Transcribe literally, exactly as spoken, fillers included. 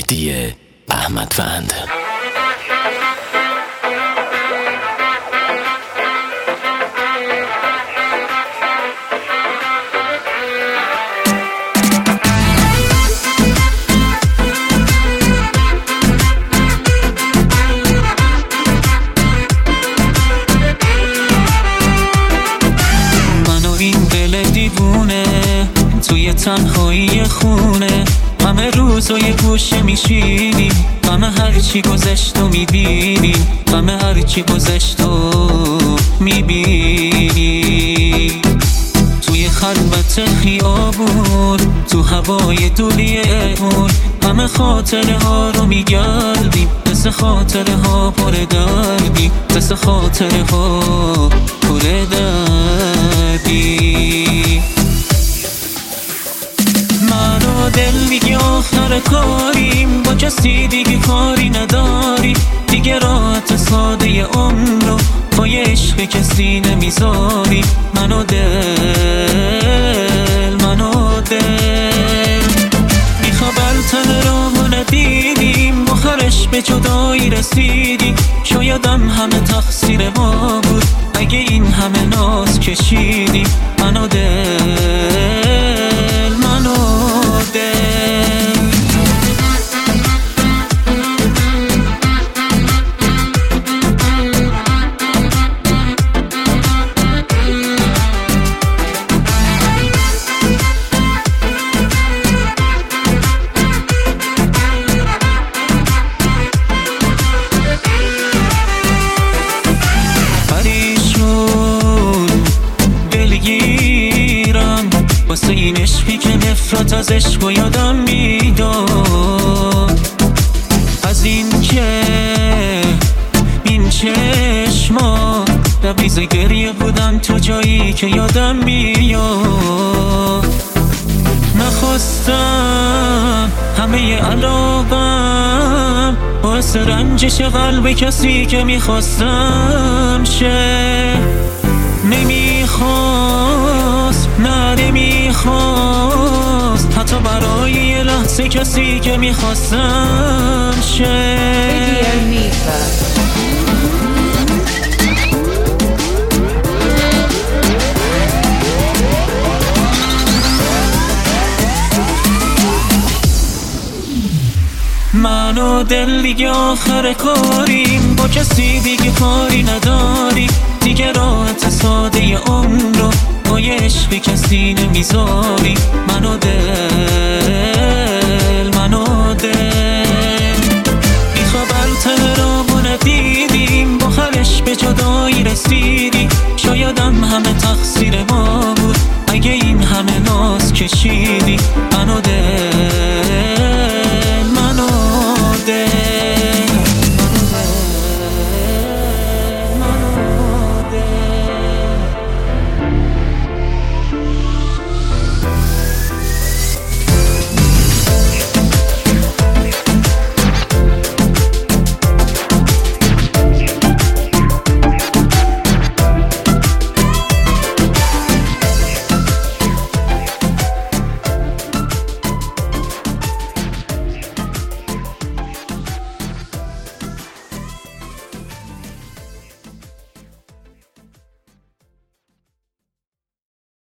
مهدی احمدوند. توی تنهایی خونه همه روزای گوشه میشینیم، همه هرچی گذشت و میبینیم، همه هرچی گذشت و میبینیم. توی خلوت خیابون تو هوای دولی اون همه خاطره ها رو میگردیم، مثل خاطره ها پر دردیم، مثل خاطره ها پر دردیم. من و دل میگی آخر کاریم، با کسی دیگه کاری نداری، دیگه راحت ساده عمر رو با یه عشق کسی نمیذاری. من و دل من و دل بیخبر تن رو ندیدیم، آخرش به جدایی رسیدیم. شایدم همه تقصیر ما بود اگه این همه ناز کشیدیم. من و دل من و دل واسه این عشقی که نفرت از عشق و یادم میداد، از این که این چشما لبریز گریه بودم تو جایی که یادم میاد. نخواستم همه علاقم باعث رنجش قلب کسی که میخواستم شه. نمیخواست نه نمیخواست حتی برای یه لحظه کسی که میخواستم شه. من و دل دیگه آخر کاریم، با کسی دیگه کاری نداری، دیگه راحت ساده عمر رو با یه عشق کسی نمیذاری. من و دل